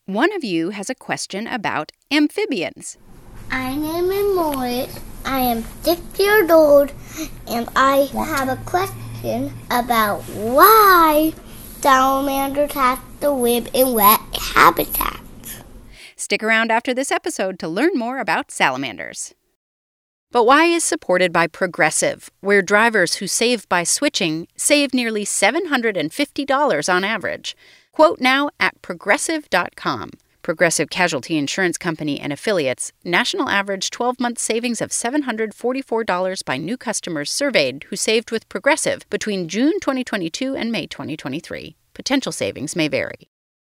One of you has a question about amphibians. My name is Morris. I am 6 years old, and I have a question about why salamanders have to live in wet habitats. Stick around after this episode to learn more about salamanders. But Why is supported by Progressive, where drivers who save by switching save nearly $750 on average. Quote now at Progressive.com. Progressive Casualty Insurance Company and Affiliates. National average 12-month savings of $744 by new customers surveyed who saved with Progressive between June 2022 and May 2023. Potential savings may vary.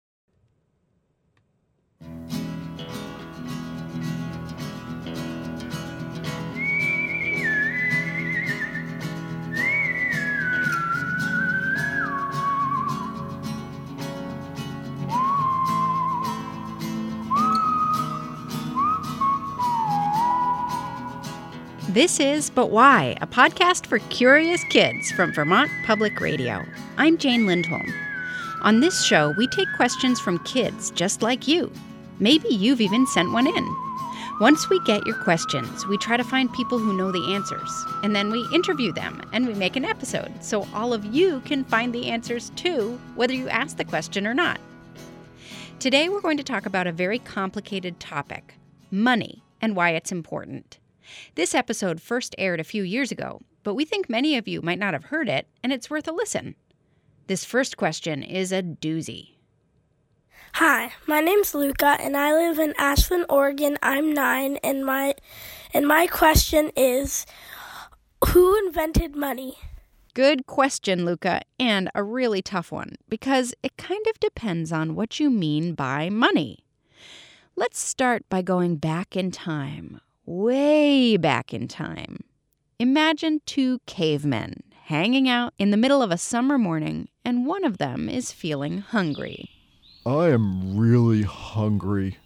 This is But Why, a podcast for curious kids from Vermont Public Radio. I'm Jane Lindholm. On this show, we take questions from kids just like you. Maybe you've even sent one in. Once we get your questions, we try to find people who know the answers, and then we interview them and we make an episode so all of you can find the answers too, whether you ask the question or not. Today, we're going to talk about a very complicated topic, money, and why it's important. This episode first aired a few years ago, but we think many of you might not have heard it, and it's worth a listen. This first question is a doozy. Hi, my name's Luca, and I live in Ashland, Oregon. I'm 9, and my question is, who invented money? Good question, Luca, and a really tough one, because it kind of depends on what you mean by money. Let's start by going back in time. Way back in time. Imagine 2 cavemen hanging out in the middle of a summer morning, and one of them is feeling hungry. I am really hungry.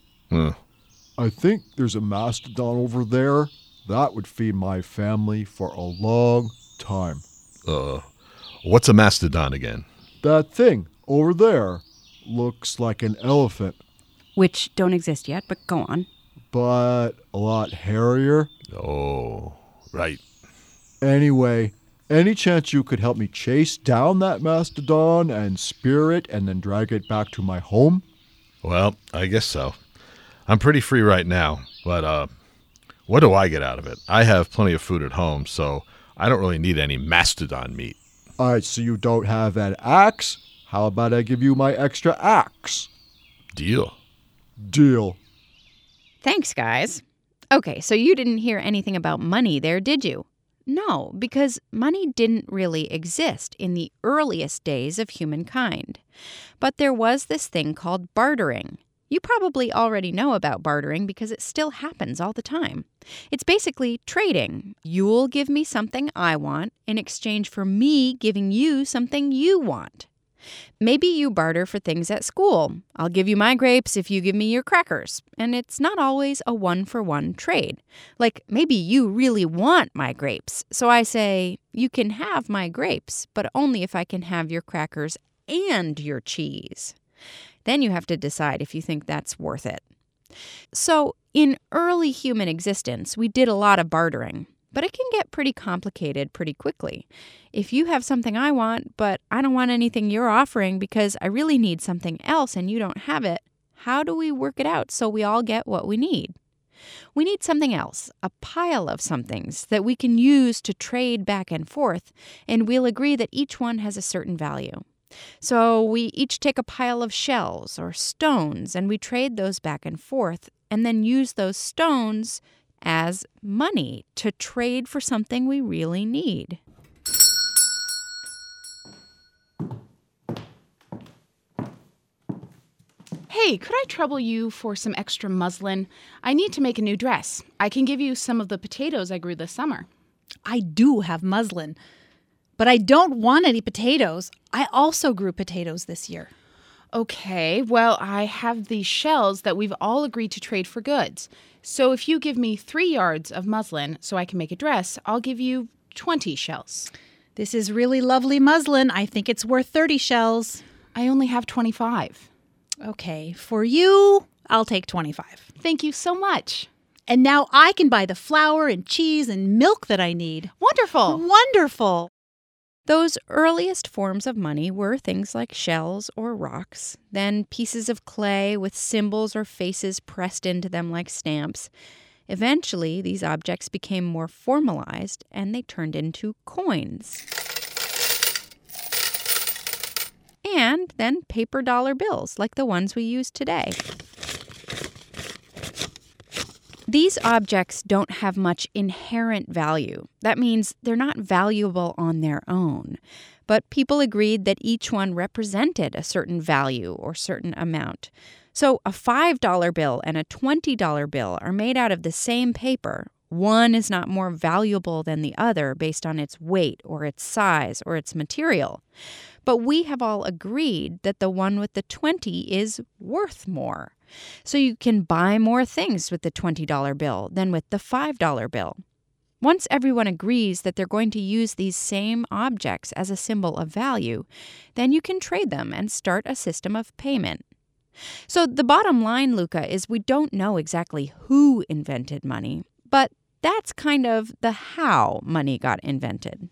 I think there's a mastodon over there. That would feed my family for a long time. What's a mastodon again? That thing over there looks like an elephant. Which don't exist yet, but go on. But a lot hairier. Oh, right. Anyway, any chance you could help me chase down that mastodon and spear it and then drag it back to my home? Well, I guess so. I'm pretty free right now, but what do I get out of it? I have plenty of food at home, so I don't really need any mastodon meat. All right, so you don't have an axe? How about I give you my extra axe? Deal. Deal. Thanks, guys. Okay, so you didn't hear anything about money there, did you? No, because money didn't really exist in the earliest days of humankind. But there was this thing called bartering. You probably already know about bartering because it still happens all the time. It's basically trading. You'll give me something I want in exchange for me giving you something you want. Maybe you barter for things at school. I'll give you my grapes if you give me your crackers. And it's not always a one-for-one trade. Like, maybe you really want my grapes. So I say, you can have my grapes, but only if I can have your crackers and your cheese. Then you have to decide if you think that's worth it. So, in early human existence, we did a lot of bartering. But it can get pretty complicated pretty quickly. If you have something I want, but I don't want anything you're offering because I really need something else and you don't have it, how do we work it out so we all get what we need? We need something else, a pile of somethings that we can use to trade back and forth, and we'll agree that each one has a certain value. So we each take a pile of shells or stones and we trade those back and forth and then use those stones as money to trade for something we really need. Hey, could I trouble you for some extra muslin? I need to make a new dress. I can give you some of the potatoes I grew this summer. I do have muslin, but I don't want any potatoes. I also grew potatoes this year. Okay, well, I have these shells that we've all agreed to trade for goods. So if you give me 3 yards of muslin so I can make a dress, I'll give you 20 shells. This is really lovely muslin. I think it's worth 30 shells. I only have 25. Okay, for you, I'll take 25. Thank you so much. And now I can buy the flour and cheese and milk that I need. Wonderful. Wonderful. Those earliest forms of money were things like shells or rocks, then pieces of clay with symbols or faces pressed into them like stamps. Eventually, these objects became more formalized and they turned into coins. And then paper dollar bills, like the ones we use today. These objects don't have much inherent value. That means they're not valuable on their own. But people agreed that each one represented a certain value or certain amount. So a $5 bill and a $20 bill are made out of the same paper. One is not more valuable than the other based on its weight or its size or its material. But we have all agreed that the one with the 20 is worth more. So you can buy more things with the $20 bill than with the $5 bill. Once everyone agrees that they're going to use these same objects as a symbol of value, then you can trade them and start a system of payment. So the bottom line, Luca, is we don't know exactly who invented money, but that's kind of the how money got invented.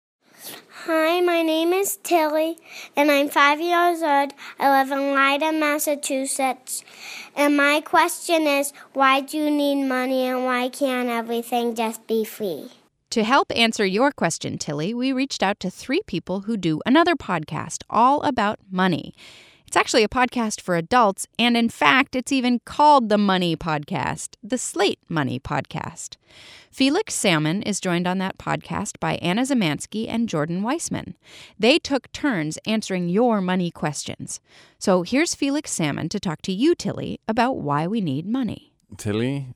Hi, my name is Tilly, and I'm 5 years old. I live in Leiden, Massachusetts. And my question is, why do you need money and why can't everything just be free? To help answer your question, Tilly, we reached out to 3 people who do another podcast all about money. It's actually a podcast for adults, and in fact, it's even called the Money Podcast, the Slate Money Podcast. Felix Salmon is joined on that podcast by Anna Zamansky and Jordan Weissman. They took turns answering your money questions. So here's Felix Salmon to talk to you, Tilly, about why we need money. Tilly,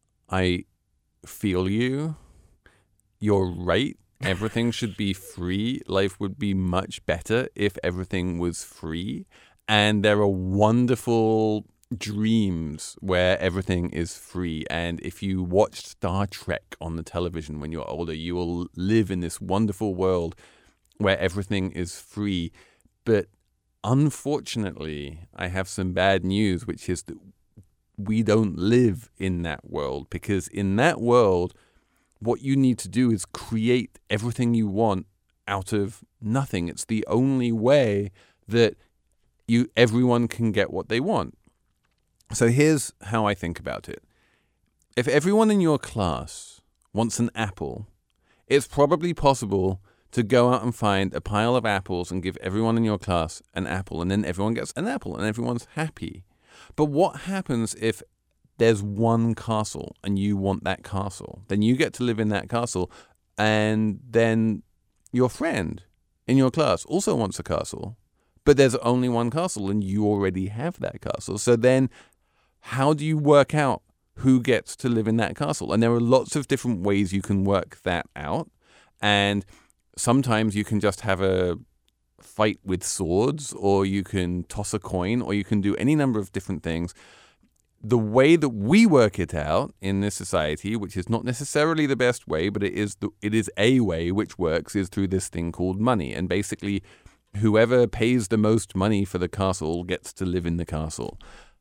I feel you. You're right. Everything should be free. Life would be much better if everything was free. And there are wonderful dreams where everything is free. And if you watched Star Trek on the television when you're older, you will live in this wonderful world where everything is free. But unfortunately, I have some bad news, which is that we don't live in that world. Because in that world, what you need to do is create everything you want out of nothing. It's the only way that everyone can get what they want. So here's how I think about it. If everyone in your class wants an apple, it's probably possible to go out and find a pile of apples and give everyone in your class an apple, and then everyone gets an apple and everyone's happy. But what happens if there's one castle and you want that castle? Then you get to live in that castle, and then your friend in your class also wants a castle. But there's only one castle and you already have that castle. So then how do you work out who gets to live in that castle? And there are lots of different ways you can work that out. And sometimes you can just have a fight with swords, or you can toss a coin, or you can do any number of different things. The way that we work it out in this society, which is not necessarily the best way, but it is a way which works, is through this thing called money. And basically, whoever pays the most money for the castle gets to live in the castle.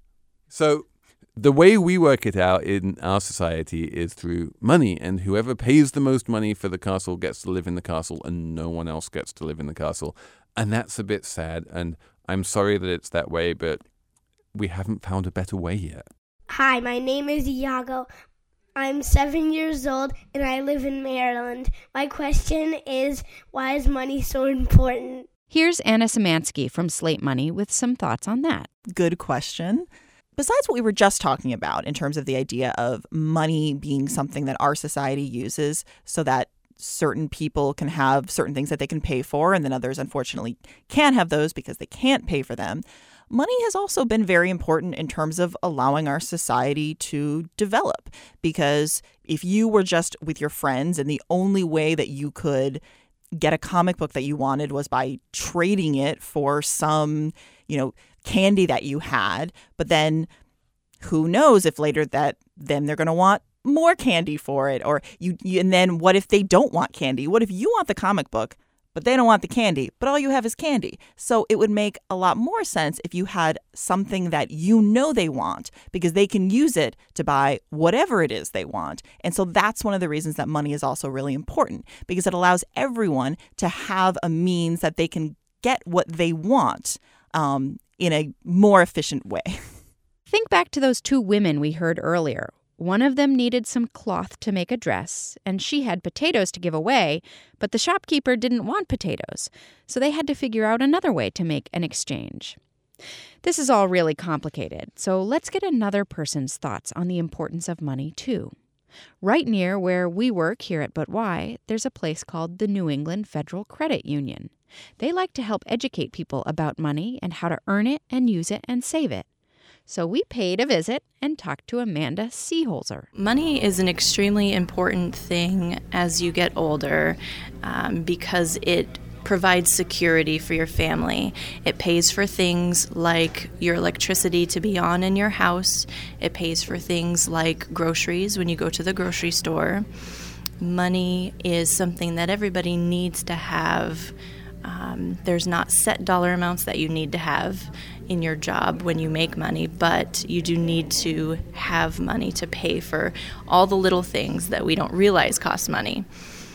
So the way we work it out in our society is through money, and whoever pays the most money for the castle gets to live in the castle, and no one else gets to live in the castle. And that's a bit sad, and I'm sorry that it's that way, but we haven't found a better way yet. Hi, my name is Iago. I'm 7 years old and I live in Maryland. My question is, why is money so important? Here's Anna Szymanski from Slate Money with some thoughts on that. Good question. Besides what we were just talking about in terms of the idea of money being something that our society uses so that certain people can have certain things that they can pay for, and then others unfortunately can't have those because they can't pay for them, money has also been very important in terms of allowing our society to develop. Because if you were just with your friends and the only way that you could get a comic book that you wanted was by trading it for some, candy that you had, but then who knows if later that then they're going to want more candy for it, or and then what if they don't want candy? What if you want the comic book, but they don't want the candy, but all you have is candy. So it would make a lot more sense if you had something that you know they want, because they can use it to buy whatever it is they want. And so that's one of the reasons that money is also really important, because it allows everyone to have a means that they can get what they want in a more efficient way. Think back to those two women we heard earlier. One of them needed some cloth to make a dress, and she had potatoes to give away, but the shopkeeper didn't want potatoes, so they had to figure out another way to make an exchange. This is all really complicated, so let's get another person's thoughts on the importance of money, too. Right near where we work here at But Why, there's a place called the New England Federal Credit Union. They like to help educate people about money and how to earn it and use it and save it. So we paid a visit and talked to Amanda Seeholzer. Money is an extremely important thing as you get older because it provides security for your family. It pays for things like your electricity to be on in your house. It pays for things like groceries when you go to the grocery store. Money is something that everybody needs to have. There's not set dollar amounts that you need to have in your job when you make money, but you do need to have money to pay for all the little things that we don't realize cost money.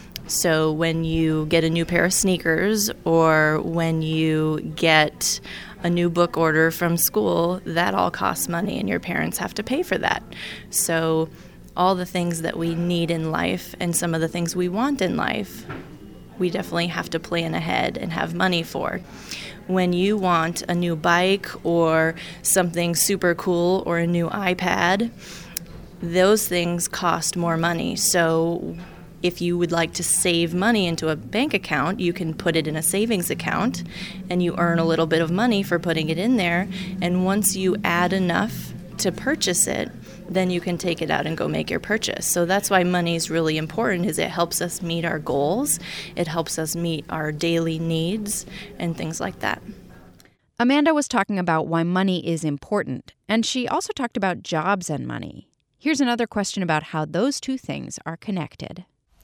So when you get a new pair of sneakers or when you get a new book order from school, that all costs money and your parents have to pay for that. So all the things that we need in life and some of the things we want in life, we definitely have to plan ahead and have money for. When you want a new bike or something super cool or a new iPad, those things cost more money. So if you would like to save money into a bank account, you can put it in a savings account and you earn a little bit of money for putting it in there. And once you add enough to purchase it, then you can take it out and go make your purchase. So that's why money is really important, is it helps us meet our goals. It helps us meet our daily needs and things like that. Amanda was talking about why money is important, and she also talked about jobs and money. Here's another question about how those two things are connected.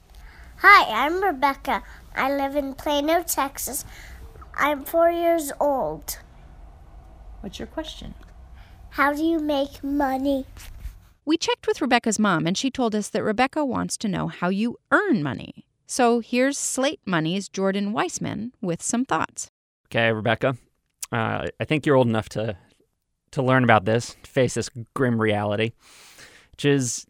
Hi, I'm Rebecca. I live in Plano, Texas. I'm 4 years old. What's your question? How do you make money? We checked with Rebecca's mom, and she told us that Rebecca wants to know how you earn money. So here's Slate Money's Jordan Weissman with some thoughts. Okay, Rebecca, I think you're old enough to learn about this, to face this grim reality, which is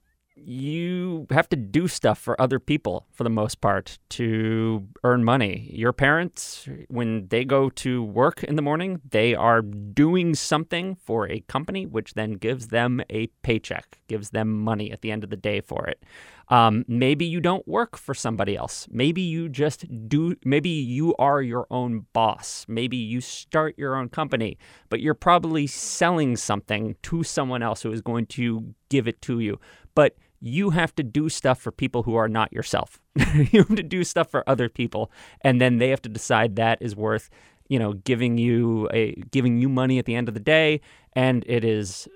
you have to do stuff for other people for the most part to earn money. Your parents, when they go to work in the morning, they are doing something for a company, which then gives them a paycheck, gives them money at the end of the day for it. Maybe you don't work for somebody else. Maybe you just do. Maybe you are your own boss. Maybe you start your own company, but you're probably selling something to someone else who is going to give it to you. But you have to do stuff for people who are not yourself. You have to do stuff for other people, and then they have to decide that is worth, giving you money at the end of the day, and it is,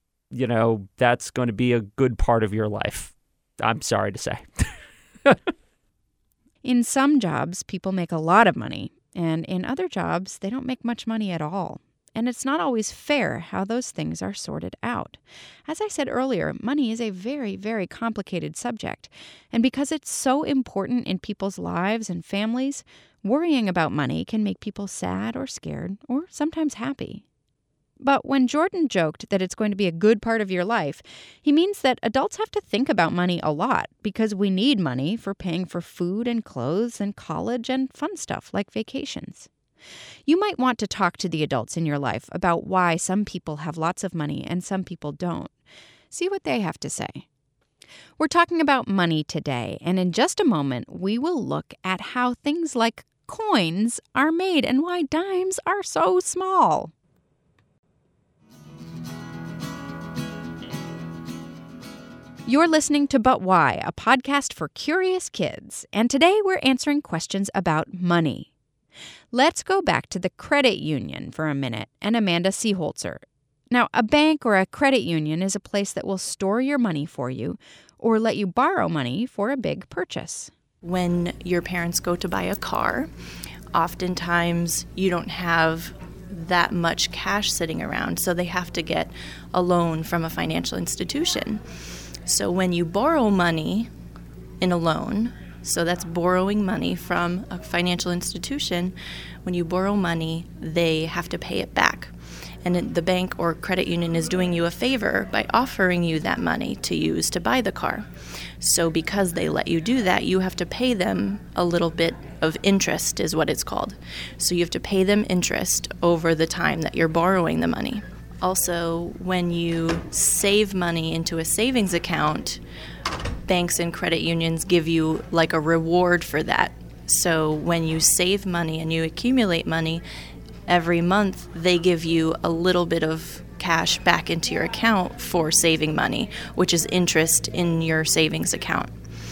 that's going to be a good part of your life. I'm sorry to say. In some jobs, people make a lot of money, and in other jobs, they don't make much money at all. And it's not always fair how those things are sorted out. As I said earlier, money is a very, very complicated subject. And because it's so important in people's lives and families, worrying about money can make people sad or scared or sometimes happy. But when Jordan joked that it's going to be a good part of your life, he means that adults have to think about money a lot because we need money for paying for food and clothes and college and fun stuff like vacations. You might want to talk to the adults in your life about why some people have lots of money and some people don't. See what they have to say. We're talking about money today, and in just a moment, we will look at how things like coins are made and why dimes are so small. You're listening to But Why, a podcast for curious kids, and today we're answering questions about money. Let's go back to the credit union for a minute and Amanda Seeholzer. Now, a bank or a credit union is a place that will store your money for you or let you borrow money for a big purchase. When your parents go to buy a car, oftentimes you don't have that much cash sitting around, so they have to get a loan from a financial institution. So when you borrow money in a loan, so that's borrowing money from a financial institution, when you borrow money, they have to pay it back. And the bank or credit union is doing you a favor by offering you that money to use to buy the car. So because they let you do that, you have to pay them a little bit of interest, is what it's called. So you have to pay them interest over the time that you're borrowing the money. Also, when you save money into a savings account, banks and credit unions give you like a reward for that. So when you save money and you accumulate money, every month they give you a little bit of cash back into your account for saving money, which is interest in your savings account.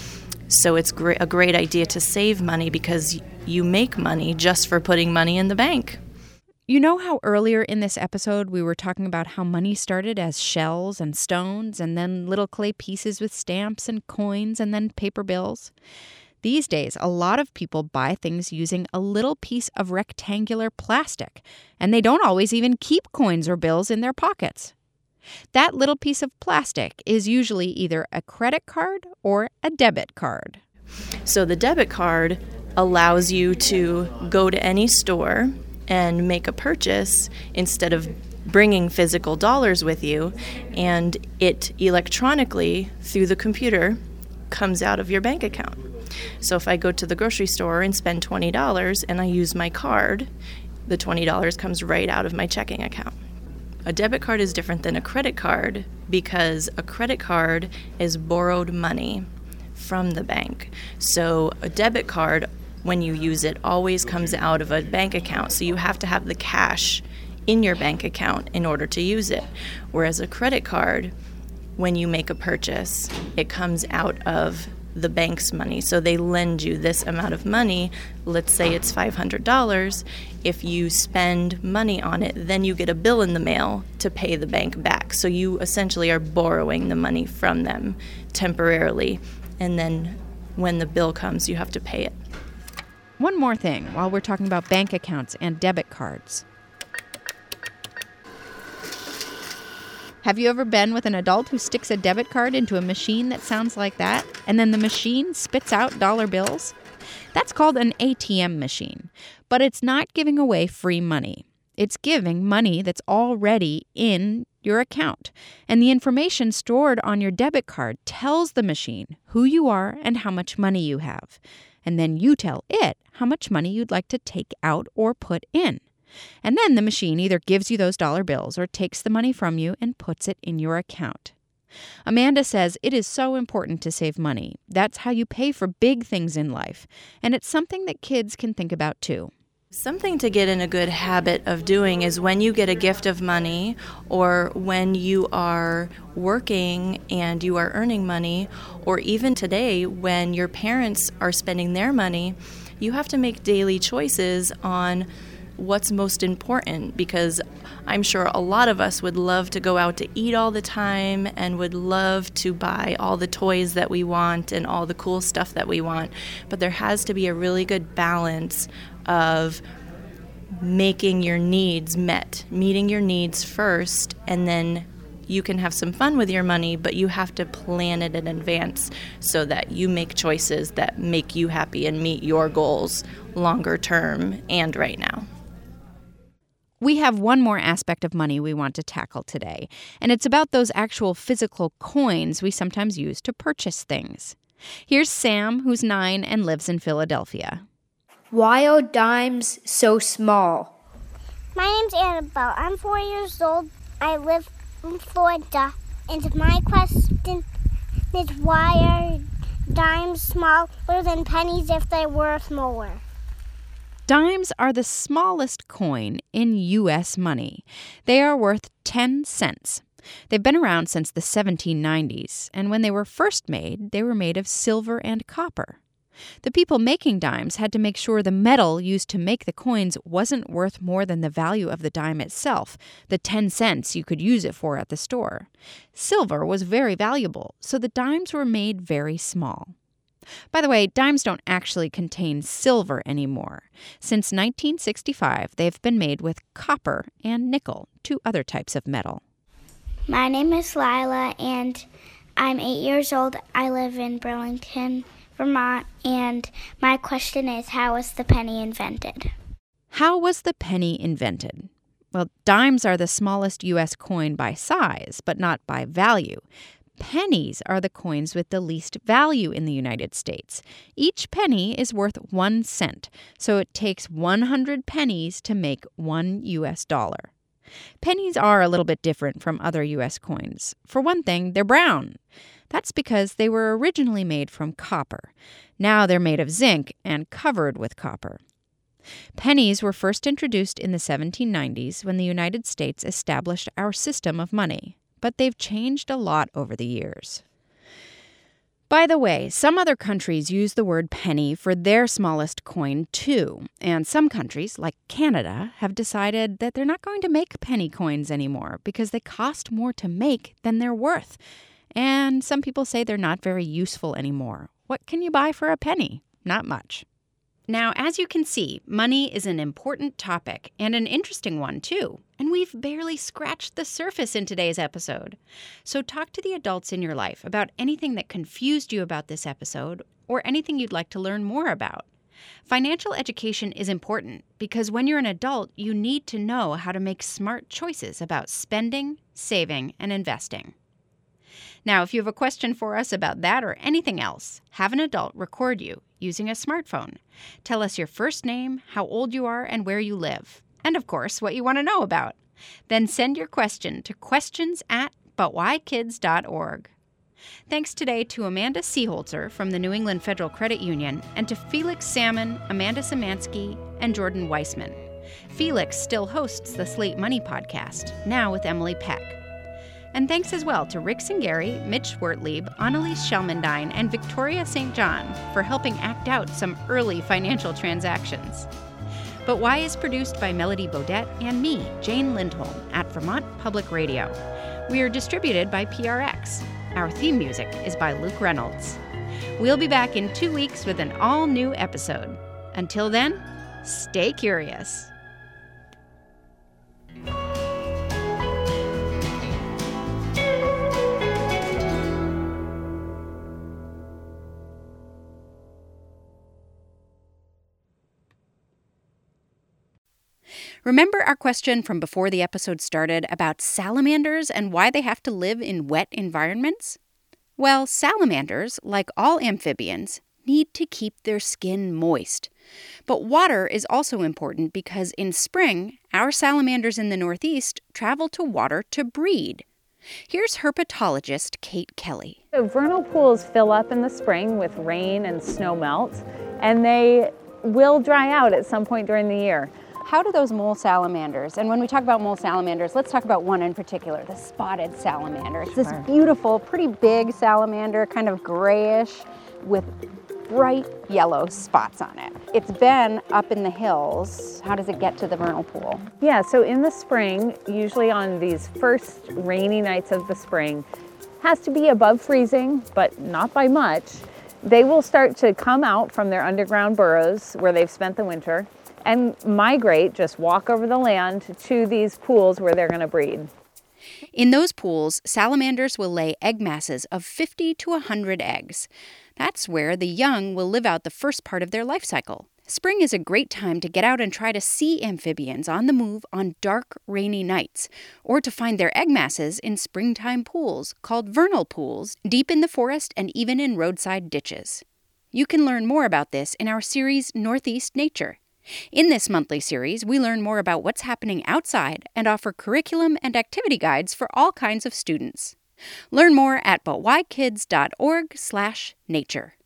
So it's a great idea to save money because you make money just for putting money in the bank. You know how earlier in this episode we were talking about how money started as shells and stones and then little clay pieces with stamps and coins and then paper bills? These days, a lot of people buy things using a little piece of rectangular plastic, and they don't always even keep coins or bills in their pockets. That little piece of plastic is usually either a credit card or a debit card. So the debit card allows you to go to any store and make a purchase instead of bringing physical dollars with you, and it electronically, through the computer, comes out of your bank account. So if I go to the grocery store and spend $20 and I use my card, the $20 comes right out of my checking account. A debit card is different than a credit card because a credit card is borrowed money from the bank. So a debit card, when you use it, always comes out of a bank account. So you have to have the cash in your bank account in order to use it. Whereas a credit card, when you make a purchase, it comes out of the bank's money. So they lend you this amount of money. Let's say it's $500. If you spend money on it, then you get a bill in the mail to pay the bank back. So you essentially are borrowing the money from them temporarily. And then when the bill comes, you have to pay it. One more thing while we're talking about bank accounts and debit cards. Have you ever been with an adult who sticks a debit card into a machine that sounds like that, and then the machine spits out dollar bills? That's called an ATM machine, but it's not giving away free money. It's giving money that's already in your account, and the information stored on your debit card tells the machine who you are and how much money you have, and then you tell it how much money you'd like to take out or put in. And then the machine either gives you those dollar bills or takes the money from you and puts it in your account. Amanda says it is so important to save money. That's how you pay for big things in life. And it's something that kids can think about too. Something to get in a good habit of doing is when you get a gift of money or when you are working and you are earning money, or even today when your parents are spending their money, you have to make daily choices on what's most important, because I'm sure a lot of us would love to go out to eat all the time and would love to buy all the toys that we want and all the cool stuff that we want. But there has to be a really good balance of making your needs met, meeting your needs first, and then you can have some fun with your money, but you have to plan it in advance so that you make choices that make you happy and meet your goals longer term and right now. We have one more aspect of money we want to tackle today, and it's about those actual physical coins we sometimes use to purchase things. Here's Sam, who's 9 and lives in Philadelphia. Why are dimes so small? My name's Annabelle. I'm 4 years old. I live in Florida. And my question is, why are dimes smaller than pennies if they were more? Dimes are the smallest coin in U.S. money. They are worth 10 cents. They've been around since the 1790s, and when they were first made, they were made of silver and copper. The people making dimes had to make sure the metal used to make the coins wasn't worth more than the value of the dime itself, the 10 cents you could use it for at the store. Silver was very valuable, so the dimes were made very small. By the way, dimes don't actually contain silver anymore. Since 1965, they've been made with copper and nickel, two other types of metal. My name is Lila, and I'm 8 years old. I live in Burlington, Vermont, and my question is, how was the penny invented? How was the penny invented? Well, dimes are the smallest U.S. coin by size, but not by value. Pennies are the coins with the least value in the United States. Each penny is worth 1 cent, so it takes 100 pennies to make $1 US. Pennies are a little bit different from other U.S. coins. For one thing, they're brown. That's because they were originally made from copper. Now they're made of zinc and covered with copper. Pennies were first introduced in the 1790s when the United States established our system of money. But they've changed a lot over the years. By the way, some other countries use the word penny for their smallest coin too, and some countries, like Canada, have decided that they're not going to make penny coins anymore because they cost more to make than they're worth. And some people say they're not very useful anymore. What can you buy for a penny? Not much. Now, as you can see, money is an important topic and an interesting one, too. And we've barely scratched the surface in today's episode. So talk to the adults in your life about anything that confused you about this episode or anything you'd like to learn more about. Financial education is important because when you're an adult, you need to know how to make smart choices about spending, saving, and investing. Now, if you have a question for us about that or anything else, have an adult record you using a smartphone. Tell us your first name, how old you are, and where you live. And, of course, what you want to know about. Then send your question to questions@butwhykids.org. Thanks today to Amanda Seeholzer from the New England Federal Credit Union and to Felix Salmon, Amanda Szymanski, and Jordan Weissman. Felix still hosts the Slate Money podcast, now with Emily Peck. And thanks as well to Rick Singeri, Mitch Wertlieb, Annalise Shelmendine, and Victoria St. John for helping act out some early financial transactions. But Why is produced by Melody Bodette and me, Jane Lindholm, at Vermont Public Radio. We are distributed by PRX. Our theme music is by Luke Reynolds. We'll be back in 2 weeks with an all-new episode. Until then, stay curious. Remember our question from before the episode started about salamanders and why they have to live in wet environments? Well, salamanders, like all amphibians, need to keep their skin moist. But water is also important because in spring, our salamanders in the Northeast travel to water to breed. Here's herpetologist Kate Kelly. So vernal pools fill up in the spring with rain and snow melt, and they will dry out at some point during the year. How do those mole salamanders, and when we talk about mole salamanders, let's talk about one in particular, the spotted salamander. It's this beautiful, pretty big salamander, kind of grayish with bright yellow spots on it. It's been up in the hills. How does it get to the vernal pool? Yeah, so in the spring, usually on these first rainy nights of the spring, has to be above freezing, but not by much. They will start to come out from their underground burrows where they've spent the winter and migrate, just walk over the land to these pools where they're going to breed. In those pools, salamanders will lay egg masses of 50 to 100 eggs. That's where the young will live out the first part of their life cycle. Spring is a great time to get out and try to see amphibians on the move on dark, rainy nights, or to find their egg masses in springtime pools called vernal pools, deep in the forest and even in roadside ditches. You can learn more about this in our series Northeast Nature. In this monthly series, we learn more about what's happening outside and offer curriculum and activity guides for all kinds of students. Learn more at butwhykids.org/nature.